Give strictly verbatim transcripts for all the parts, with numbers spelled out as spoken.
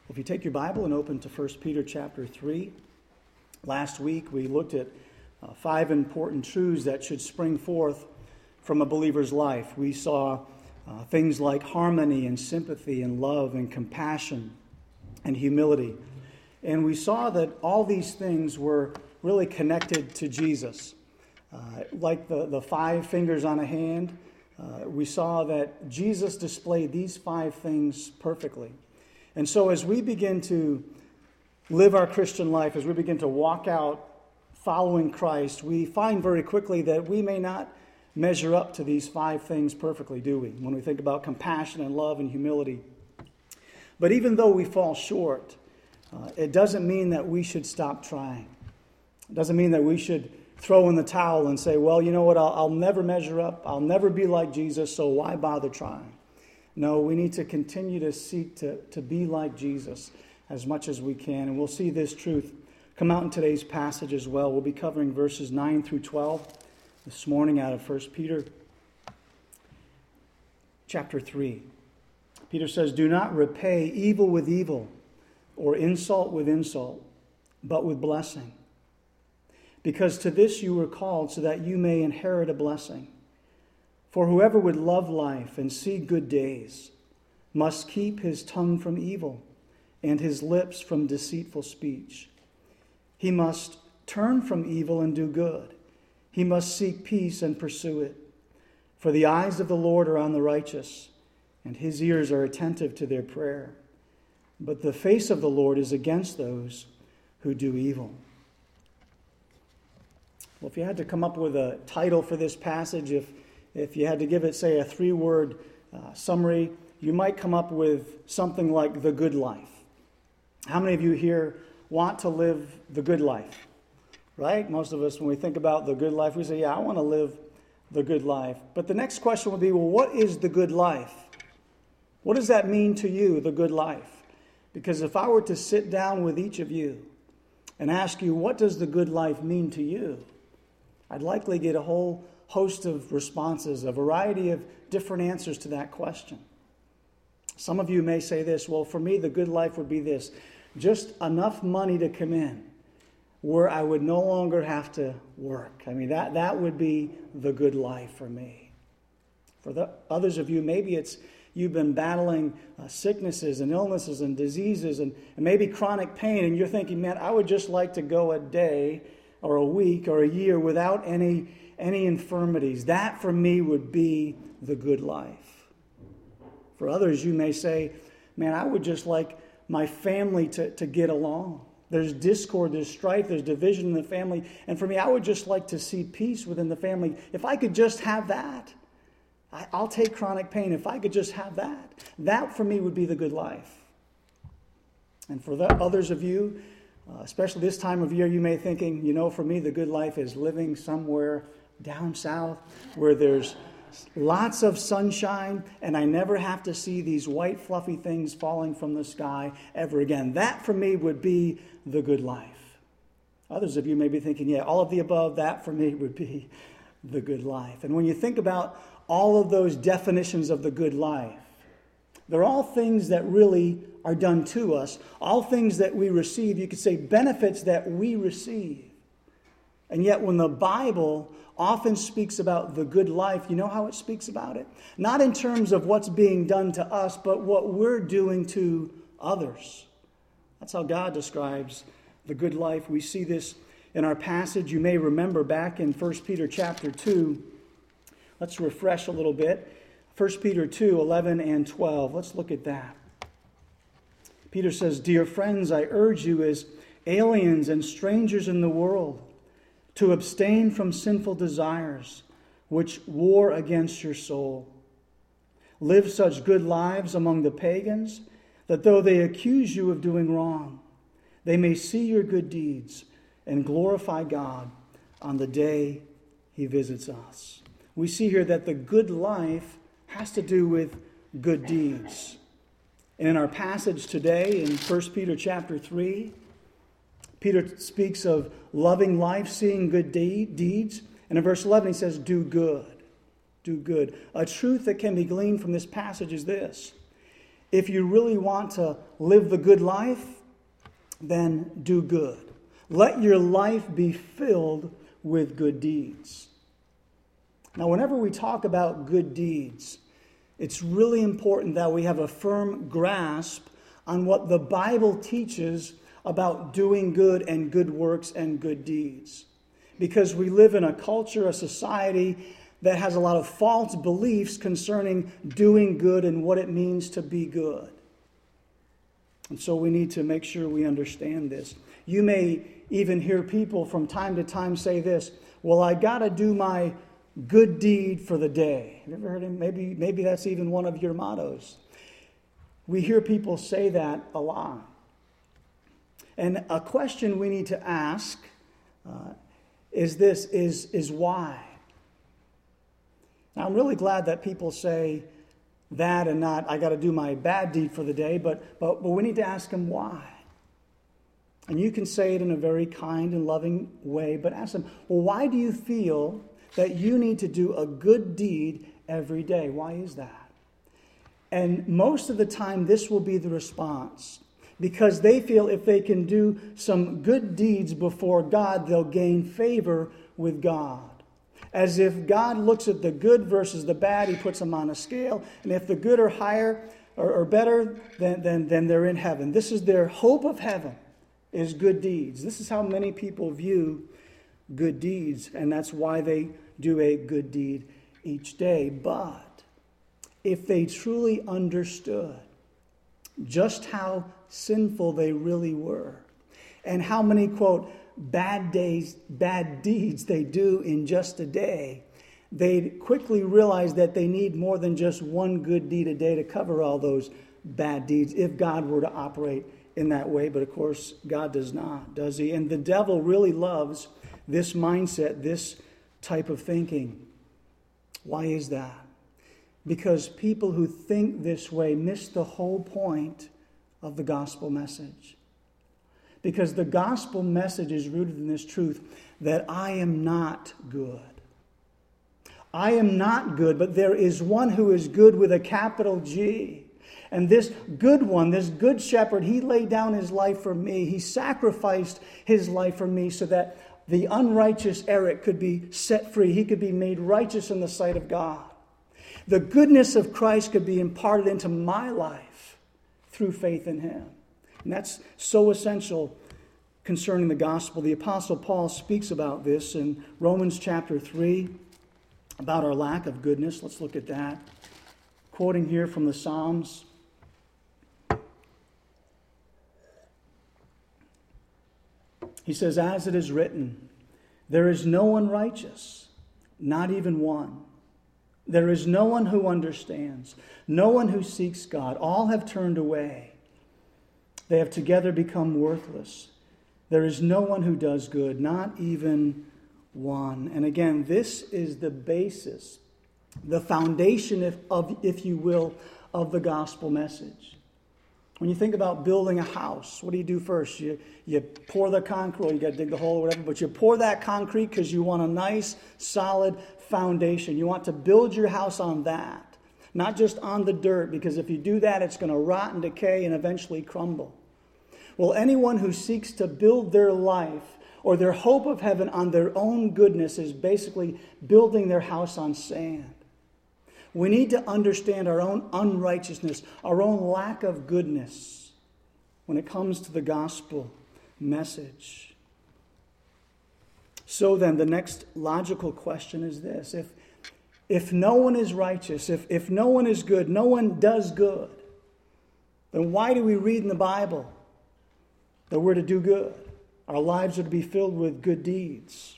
If you take your Bible and open to First Peter chapter three, last week we looked at uh, five important truths that should spring forth from a believer's life. We saw uh, things like harmony and sympathy and love and compassion and humility. And we saw that all these things were really connected to Jesus. Uh, like the, the five fingers on a hand, uh, we saw that Jesus displayed these five things perfectly. And so as we begin to live our Christian life, as we begin to walk out following Christ, we find very quickly that we may not measure up to these five things perfectly, do we? When we think about compassion and love and humility. But even though we fall short, uh, it doesn't mean that we should stop trying. It doesn't mean that we should throw in the towel and say, well, you know what, I'll, I'll never measure up. I'll never be like Jesus, so why bother trying? No, we need to continue to seek to, to be like Jesus as much as we can. And we'll see this truth come out in today's passage as well. We'll be covering verses nine through twelve this morning out of First Peter chapter three. Peter says, do not repay evil with evil or insult with insult, but with blessing. Because to this you were called, so that you may inherit a blessing. For whoever would love life and see good days must keep his tongue from evil and his lips from deceitful speech. He must turn from evil and do good. He must seek peace and pursue it. For the eyes of the Lord are on the righteous, and his ears are attentive to their prayer. But the face of the Lord is against those who do evil. Well, if you had to come up with a title for this passage, if If you had to give it, say, a three-word uh, summary, you might come up with something like the good life. How many of you here want to live the good life? Right? Most of us, when we think about the good life, we say, yeah, I want to live the good life. But the next question would be, well, what is the good life? What does that mean to you, the good life? Because if I were to sit down with each of you and ask you, what does the good life mean to you? I'd likely get a whole host of responses, a variety of different answers to that question. Some of you may say this, well, for me, the good life would be this: just enough money to come in where I would no longer have to work. I mean, that, that would be the good life for me. For the others of you, maybe it's you've been battling uh, sicknesses and illnesses and diseases and, and maybe chronic pain, and you're thinking, man, I would just like to go a day or a week or a year without any any infirmities. That for me would be the good life. For others, you may say, man, I would just like my family to, to get along. There's discord, there's strife, there's division in the family. And for me, I would just like to see peace within the family. If I could just have that, I, I'll take chronic pain. If I could just have that, that for me would be the good life. And for the others of you, uh, especially this time of year, you may be thinking, you know, for me, the good life is living somewhere down south where there's lots of sunshine and I never have to see these white fluffy things falling from the sky ever again. That for me would be the good life. Others of you may be thinking, yeah, all of the above, that for me would be the good life. And when you think about all of those definitions of the good life, they're all things that really are done to us, all things that we receive. You could say benefits that we receive. And yet when the Bible often speaks about the good life, you know how it speaks about it? Not in terms of what's being done to us, but what we're doing to others. That's how God describes the good life. We see this in our passage. You may remember back in First Peter chapter two. Let's refresh a little bit. First Peter two, eleven and twelve. Let's look at that. Peter says, dear friends, I urge you as aliens and strangers in the world, to abstain from sinful desires which war against your soul. Live such good lives among the pagans that though they accuse you of doing wrong, they may see your good deeds and glorify God on the day he visits us. We see here that the good life has to do with good deeds. And in our passage today in First Peter chapter three, Peter speaks of loving life, seeing good de- deeds. And in verse eleven, he says, do good. Do good. A truth that can be gleaned from this passage is this. If you really want to live the good life, then do good. Let your life be filled with good deeds. Now, whenever we talk about good deeds, it's really important that we have a firm grasp on what the Bible teaches about doing good and good works and good deeds. Because we live in a culture, a society that has a lot of false beliefs concerning doing good and what it means to be good. And so we need to make sure we understand this. You may even hear people from time to time say this, well, I got to do my good deed for the day. Have you ever heard him? Maybe, maybe that's even one of your mottos. We hear people say that a lot. And a question we need to ask uh, is this, is, is why? Now, I'm really glad that people say that and not, I got to do my bad deed for the day, but, but, but we need to ask them why. And you can say it in a very kind and loving way, but ask them, well, why do you feel that you need to do a good deed every day? Why is that? And most of the time, this will be the response. Because they feel if they can do some good deeds before God, they'll gain favor with God. As if God looks at the good versus the bad, he puts them on a scale. And if the good are higher or, or better, then, then, then they're in heaven. This is their hope of heaven, is good deeds. This is how many people view good deeds. And that's why they do a good deed each day. But if they truly understood just how sinful they really were, and how many, quote, bad days, bad deeds they do in just a day, they'd quickly realize that they need more than just one good deed a day to cover all those bad deeds if God were to operate in that way. But of course, God does not, does he? And the devil really loves this mindset, this type of thinking. Why is that? Because people who think this way miss the whole point of the gospel message. Because the gospel message is rooted in this truth that I am not good. I am not good, but there is one who is good with a capital G. And this good one, this good shepherd, he laid down his life for me. He sacrificed his life for me so that the unrighteous Eric could be set free. He could be made righteous in the sight of God. The goodness of Christ could be imparted into my life through faith in him. And that's so essential concerning the gospel. The Apostle Paul speaks about this in Romans chapter three, about our lack of goodness. Let's look at that. Quoting here from the Psalms. He says, as it is written, there is no one righteous, not even one. There is no one who understands, no one who seeks God. All have turned away. They have together become worthless. There is no one who does good, not even one. And again, this is the basis, the foundation, if, of, if you will, of the gospel message. When you think about building a house, what do you do first? You, you pour the concrete, you got to dig the hole or whatever, but you pour that concrete because you want a nice, solid foundation. You want to build your house on that, not just on the dirt, because if you do that, it's going to rot and decay and eventually crumble. Well, anyone who seeks to build their life or their hope of heaven on their own goodness is basically building their house on sand. We need to understand our own unrighteousness, our own lack of goodness when it comes to the gospel message. So then, the next logical question is this. If, if no one is righteous, if, if no one is good, no one does good, then why do we read in the Bible that we're to do good? Our lives are to be filled with good deeds.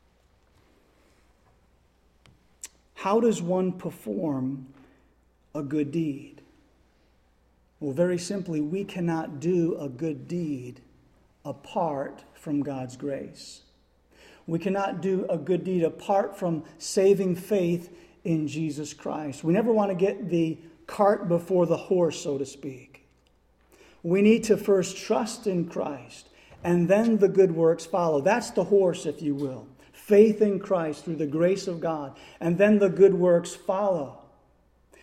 How does one perform a good deed? Well, very simply, we cannot do a good deed apart from God's grace. We cannot do a good deed apart from saving faith in Jesus Christ. We never want to get the cart before the horse, so to speak. We need to first trust in Christ, and then the good works follow. That's the horse, if you will. Faith in Christ through the grace of God, and then the good works follow.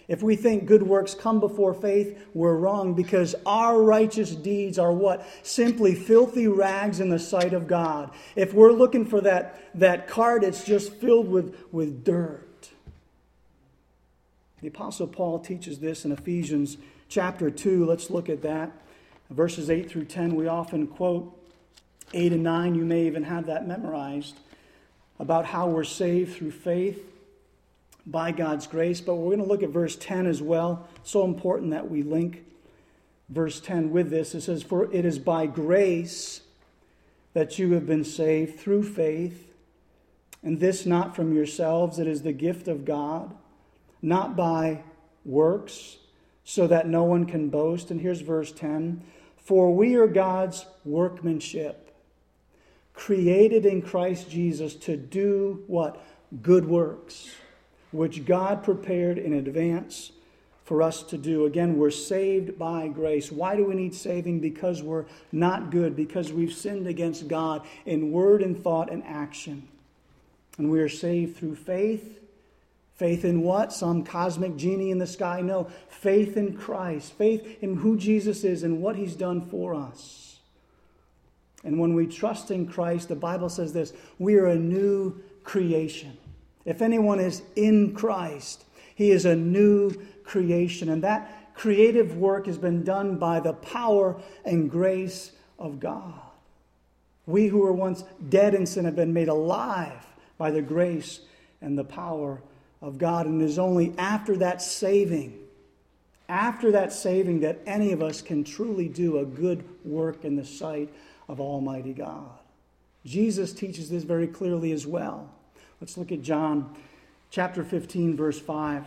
If we think good works come before faith, we're wrong, because our righteous deeds are what? Simply filthy rags in the sight of God. If we're looking for that, that cart, it's just filled with, with dirt. The Apostle Paul teaches this in Ephesians chapter two. Let's look at that. Verses eight through ten, we often quote eight and nine. You may even have that memorized, about how we're saved through faith by God's grace. But we're going to look at verse ten as well. So important that we link verse ten with this. It says, "For it is by grace that you have been saved through faith, and this not from yourselves. It is the gift of God, not by works, so that no one can boast." And here's verse ten. "For we are God's workmanship, created in Christ Jesus to do" what? "Good works, which God prepared in advance for us to do." Again, we're saved by grace. Why do we need saving? Because we're not good, because we've sinned against God in word and thought and action. And we are saved through faith. Faith in what? Some cosmic genie in the sky? No. Faith in Christ. Faith in who Jesus is and what He's done for us. And when we trust in Christ, the Bible says this: we are a new creation. If anyone is in Christ, he is a new creation. And that creative work has been done by the power and grace of God. We who were once dead in sin have been made alive by the grace and the power of God. And it is only after that saving, after that saving, that any of us can truly do a good work in the sight of Almighty God. Jesus teaches this very clearly as well. Let's look at John chapter fifteen, verse five.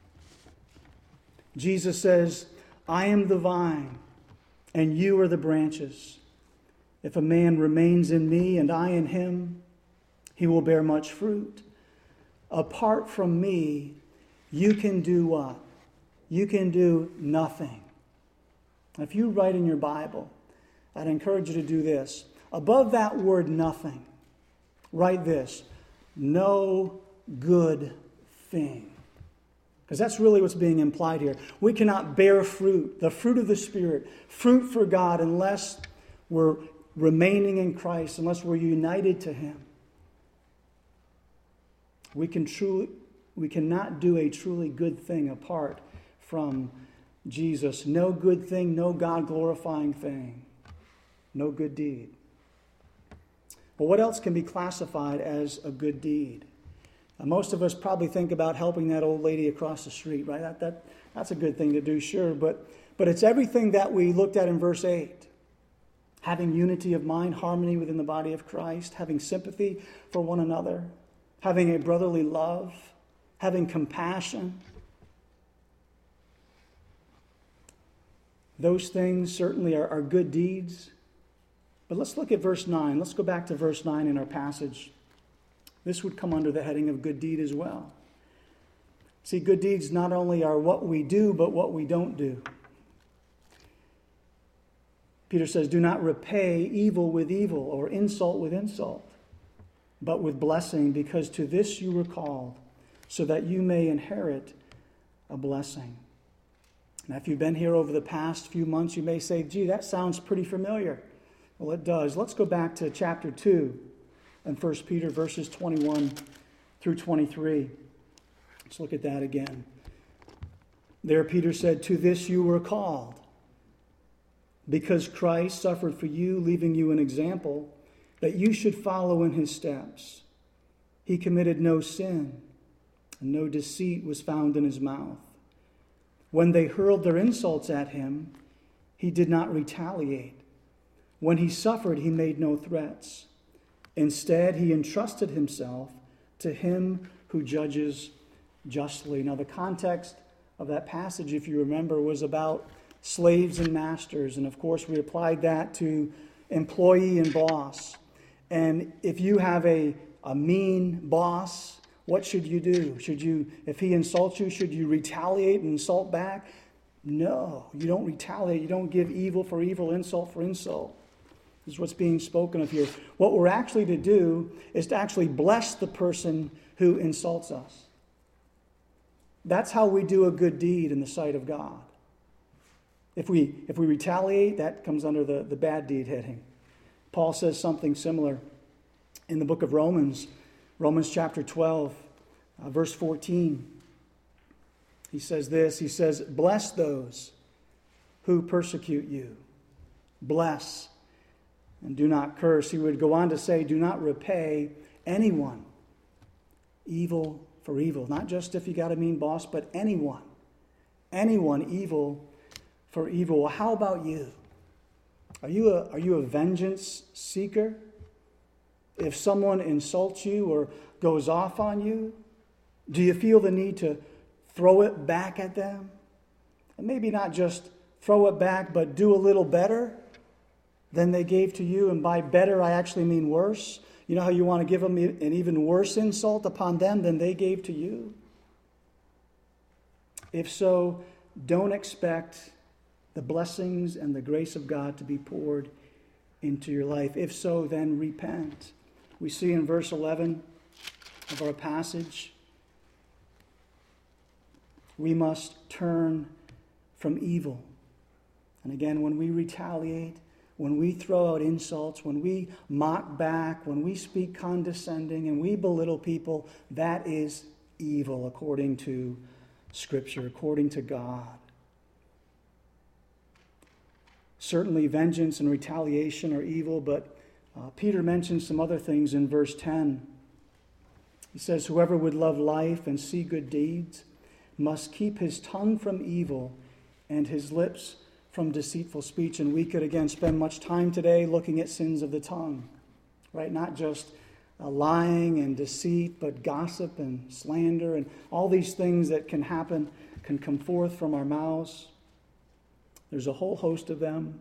Jesus says, "I am the vine, and you are the branches. If a man remains in me and I in him, he will bear much fruit. Apart from me, you can do what? You can do nothing." If you write in your Bible, I'd encourage you to do this. Above that word "nothing," write this: "no good thing." Because that's really what's being implied here. We cannot bear fruit, the fruit of the Spirit, fruit for God, unless we're remaining in Christ, unless we're united to Him. We can truly, we cannot do a truly good thing apart from Jesus. No good thing, no God-glorifying thing, no good deed. But what else can be classified as a good deed? Now, most of us probably think about helping that old lady across the street, right? That, that, that's a good thing to do, sure. But, but it's everything that we looked at in verse eight. Having unity of mind, harmony within the body of Christ, having sympathy for one another, having a brotherly love, having compassion. Those things certainly are, are good deeds. But let's look at verse nine. Let's go back to verse nine in our passage. This would come under the heading of good deed as well. See, good deeds not only are what we do, but what we don't do. Peter says, "Do not repay evil with evil or insult with insult, but with blessing, because to this you were called, so that you may inherit a blessing." Now, if you've been here over the past few months, you may say, "Gee, that sounds pretty familiar." Well, it does. Let's go back to chapter two and First Peter, verses twenty-one through twenty-three. Let's look at that again. There Peter said, "To this you were called, because Christ suffered for you, leaving you an example that you should follow in his steps. He committed no sin, and no deceit was found in his mouth. When they hurled their insults at him, he did not retaliate. When he suffered, he made no threats. Instead, he entrusted himself to him who judges justly." Now, the context of that passage, if you remember, was about slaves and masters. And of course, we applied that to employee and boss. And if you have a, a mean boss, what should you do? Should you, if he insults you, should you retaliate and insult back? No, you don't retaliate. You don't give evil for evil, insult for insult. This is what's being spoken of here. What we're actually to do is to actually bless the person who insults us. That's how we do a good deed in the sight of God. If we if we retaliate, that comes under the, the bad deed heading. Paul says something similar in the book of Romans, Romans chapter twelve, uh, verse fourteen. He says this, he says, bless those who persecute you. Bless and do not curse. He would go on to say, do not repay anyone evil for evil. Not just if you got a mean boss, but anyone. Anyone evil for evil. Well, how about you? Are you a, are you a vengeance seeker? If someone insults you or goes off on you, do you feel the need to throw it back at them? And maybe not just throw it back, but do a little better than they gave to you. And by better, I actually mean worse. You know how you want to give them an even worse insult upon them than they gave to you? If so, don't expect the blessings and the grace of God to be poured into your life. If so, then repent. We see in verse eleven of our passage, we must turn from evil. And again, when we retaliate, when we throw out insults, when we mock back, when we speak condescending and we belittle people, that is evil according to Scripture, according to God. Certainly vengeance and retaliation are evil, but uh, Peter mentions some other things in verse ten. He says, whoever would love life and see good deeds must keep his tongue from evil and his lips from deceitful speech. And we could again spend much time today looking at sins of the tongue, right? Not just uh, lying and deceit, but gossip and slander and all these things that can happen, can come forth from our mouths. There's a whole host of them.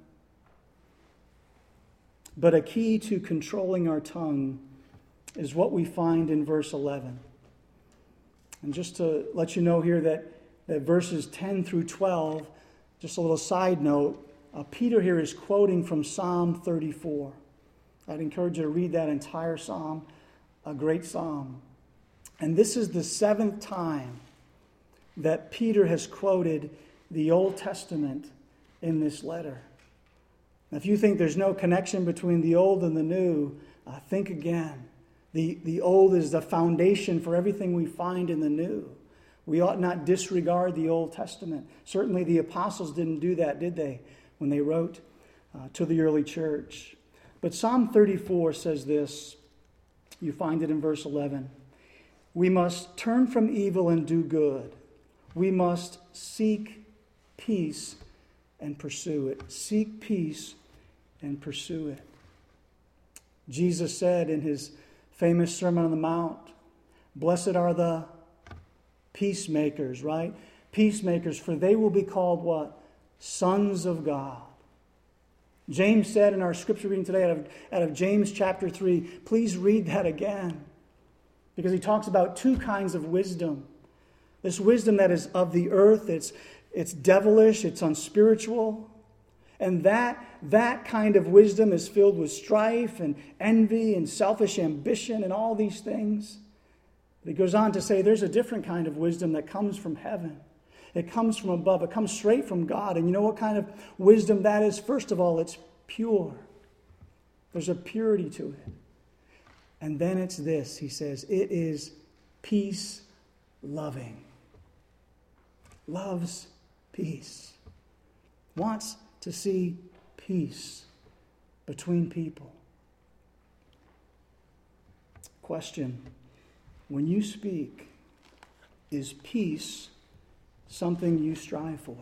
But a key to controlling our tongue is what we find in verse eleven. And just to let you know here that, that verses ten through twelve, just a little side note, uh, Peter here is quoting from Psalm thirty-four. I'd encourage you to read that entire psalm, a great psalm. And this is the seventh time that Peter has quoted the Old Testament in this letter. Now, if you think there's no connection between the old and the new, uh, think again. The, the old is the foundation for everything we find in the new. We ought not disregard the Old Testament. Certainly the apostles didn't do that, did they, when they wrote uh, to the early church. But Psalm thirty-four says this. You find it in verse eleven. We must turn from evil and do good. We must seek peace and pursue it. Seek peace and pursue it. Jesus said in his famous Sermon on the Mount, blessed are the peacemakers, right? Peacemakers, for they will be called what? Sons of God. James said in our scripture reading today out of, out of James chapter three, please read that again, because he talks about two kinds of wisdom. This wisdom that is of the earth, it's, it's devilish, it's unspiritual. And that, that kind of wisdom is filled with strife and envy and selfish ambition and all these things. But he goes on to say there's a different kind of wisdom that comes from heaven. It comes from above. It comes straight from God. And you know what kind of wisdom that is? First of all, it's pure. There's a purity to it. And then it's this, he says, it is peace-loving. Loves peace. Wants to see peace between people. Question. When you speak, is peace something you strive for?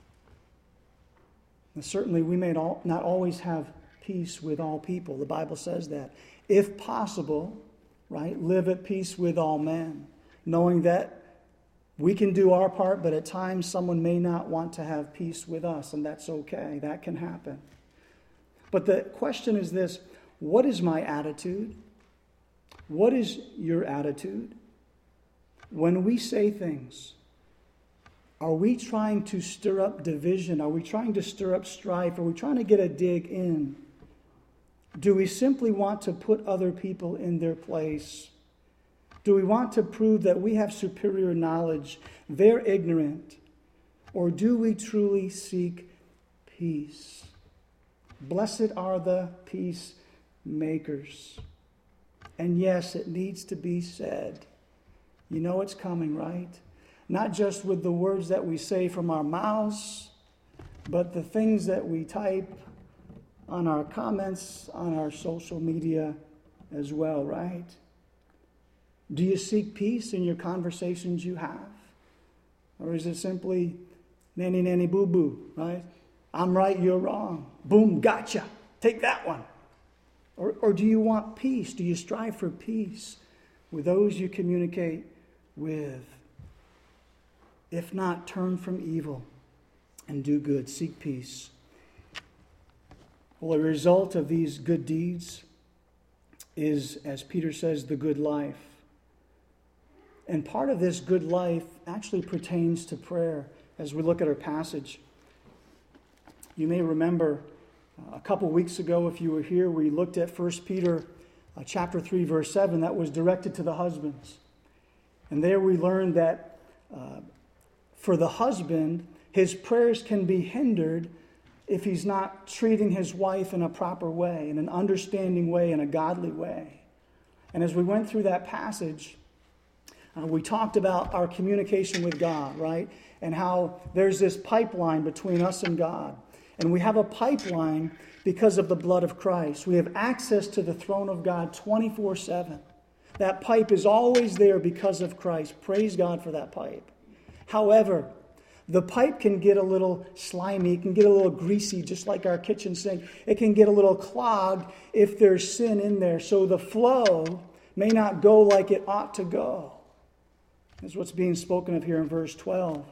And certainly we may not always have peace with all people. The Bible says that. If possible, right, live at peace with all men, knowing that we can do our part, but at times someone may not want to have peace with us, and that's okay. That can happen. But the question is this, what is my attitude? What is your attitude? When we say things, are we trying to stir up division? Are we trying to stir up strife? Are we trying to get a dig in? Do we simply want to put other people in their place? Do we want to prove that we have superior knowledge? They're ignorant. Or do we truly seek peace? Blessed are the peacemakers. And yes, it needs to be said. You know it's coming, right? Not just with the words that we say from our mouths, but the things that we type on our comments, on our social media as well, right? Do you seek peace in your conversations you have? Or is it simply nanny nanny boo boo, right? I'm right, you're wrong. Boom, gotcha. Take that one. Or, or do you want peace? Do you strive for peace with those you communicate with? If not, turn from evil and do good. Seek peace. Well, a result of these good deeds is, as Peter says, the good life. And part of this good life actually pertains to prayer as we look at our passage. You may remember uh, a couple weeks ago, if you were here, we looked at First Peter uh, chapter three, verse seven, that was directed to the husbands. And there we learned that uh, for the husband, his prayers can be hindered if he's not treating his wife in a proper way, in an understanding way, in a godly way. And as we went through that passage, uh, we talked about our communication with God, right? And how there's this pipeline between us and God. And we have a pipeline because of the blood of Christ. We have access to the throne of God twenty-four seven. That pipe is always there because of Christ. Praise God for that pipe. However, the pipe can get a little slimy, it can get a little greasy, just like our kitchen sink. It can get a little clogged if there's sin in there. So the flow may not go like it ought to go. That's what's being spoken of here in verse twelve.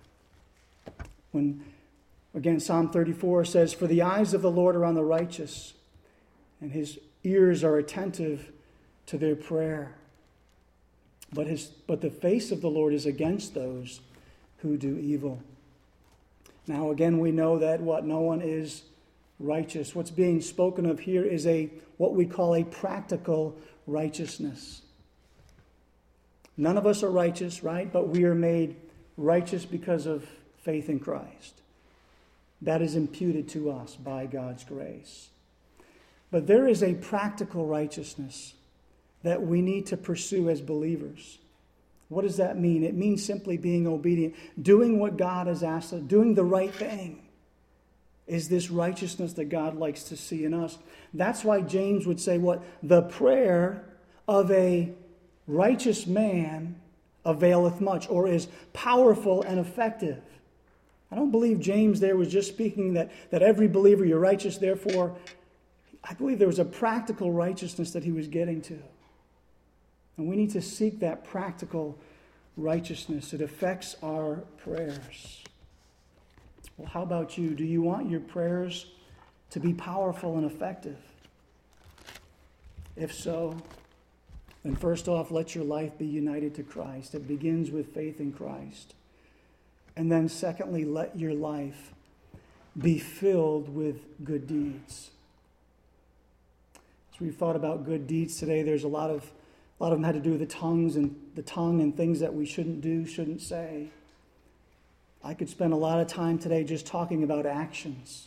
When, again, Psalm thirty-four says, "For the eyes of the Lord are on the righteous, and his ears are attentive to their prayer. But his, but the face of the Lord is against those who do evil." Now, again, we know that what no one is righteous. What's being spoken of here is a what we call a practical righteousness. None of us are righteous, right? But we are made righteous because of faith in Christ. That is imputed to us by God's grace. But there is a practical righteousness that we need to pursue as believers. What does that mean? It means simply being obedient, doing what God has asked us, doing the right thing. Is this righteousness that God likes to see in us? That's why James would say what? The prayer of a righteous man availeth much, or is powerful and effective. I don't believe James there was just speaking that, that every believer, you're righteous, therefore. I believe there was a practical righteousness that he was getting to. And we need to seek that practical righteousness. It affects our prayers. Well, how about you? Do you want your prayers to be powerful and effective? If so, then first off, let your life be united to Christ. It begins with faith in Christ. And then secondly, let your life be filled with good deeds. As we've thought about good deeds today, there's a lot of a lot of them had to do with the tongues and the tongue and things that we shouldn't do, shouldn't say. I could spend a lot of time today just talking about actions.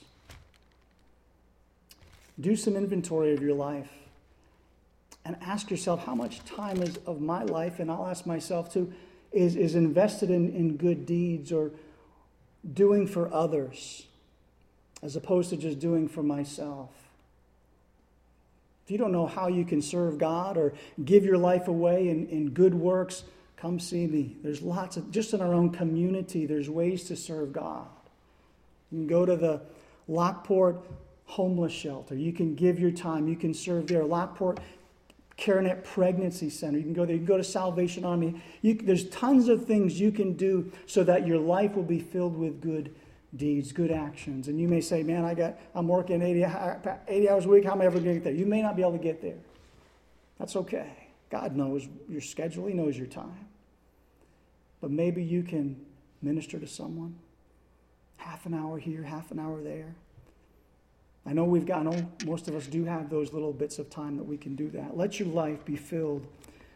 Do some inventory of your life and ask yourself how much time is of my life, and I'll ask myself too, is, is invested in, in good deeds or doing for others as opposed to just doing for myself. If you don't know how you can serve God or give your life away in, in good works, come see me. There's lots of, just in our own community, there's ways to serve God. You can go to the Lockport Homeless Shelter. You can give your time. You can serve there. Lockport CareNet Pregnancy Center. You can go there. You can go to Salvation Army. You, there's tons of things you can do so that your life will be filled with good deeds, good actions. And you may say, man, I got, I'm working eighty, eighty hours a week. How am I ever going to get there? You may not be able to get there. That's okay. God knows your schedule. He knows your time. But maybe you can minister to someone. Half an hour here, half an hour there. I know we've got, I know most of us do have those little bits of time that we can do that. Let your life be filled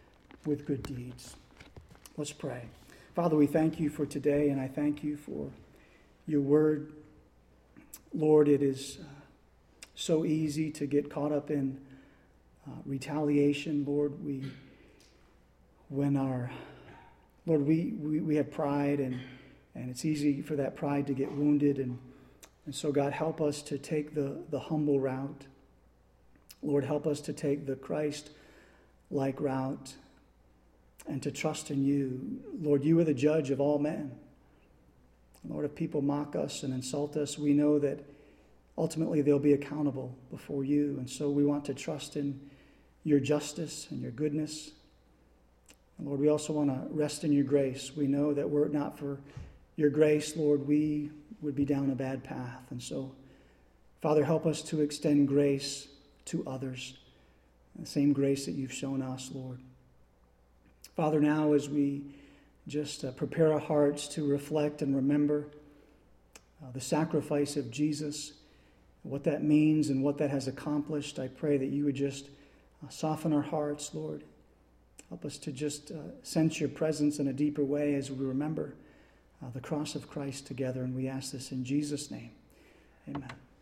with good deeds. Let's pray. Father, we thank you for today, and I thank you for your word. Lord, it is uh, so easy to get caught up in uh, retaliation. Lord, we, when our, Lord, we, we, we have pride, and, and it's easy for that pride to get wounded. And, and so, God, help us to take the, the humble route. Lord, help us to take the Christ-like route and to trust in you. Lord, you are the judge of all men. Lord, if people mock us and insult us, we know that ultimately they'll be accountable before you. And so we want to trust in your justice and your goodness. And Lord, we also want to rest in your grace. We know that were it not for your grace, Lord, we would be down a bad path. And so, Father, help us to extend grace to others, the same grace that you've shown us, Lord. Father, now as we just uh, prepare our hearts to reflect and remember uh, the sacrifice of Jesus, what that means and what that has accomplished, I pray that you would just uh, soften our hearts, Lord. Help us to just uh, sense your presence in a deeper way as we remember uh, the cross of Christ together. And we ask this in Jesus' name. Amen.